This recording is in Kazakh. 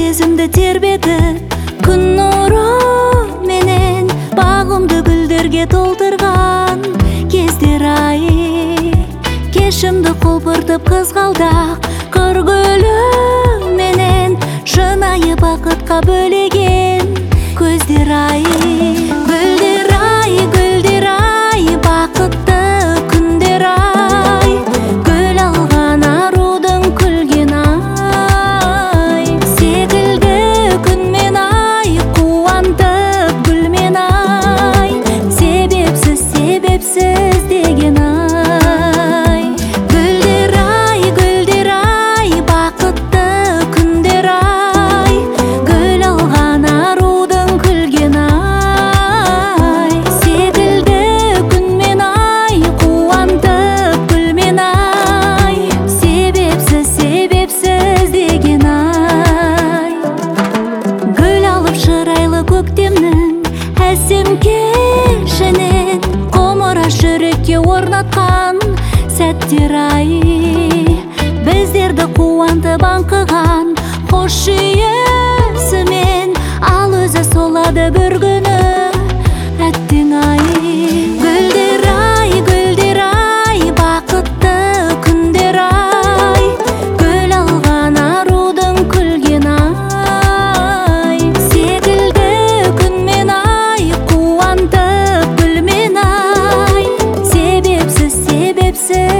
сезімді тербетіп, күн нұры менен бағымды гүлдерге толтырған кездер ай. Кешімді құлпыртып қызғалдақ көргілі менен шынайы бақытқа бөлеген көздер ай. Гүлдер ай, бақытты күндер ай, гүл алған арудың күлген ай. Секілді күнмен ай, қуантып гүлмен ай, себепсіз деген ай. Гүлдер ай, бақытты күндер ай, гүл алған арудың күлген ай. Секілді күнмен ай, қуантып гүлмен ай, себепсіз деген ай. Гүл алып шырайлы көктемнің әсем кешінен құмыра жүрекке орнатқан сәттер ай. Біздерді қуантып аңқыған қош жүйесімен, ал өзі солады бір күні әттең ай. Гүлдер ай, бақытты күндер ай, гүл алған арудың күлген ай. Секілді күнмен ай, қуантып гүлмен ай, себепсіз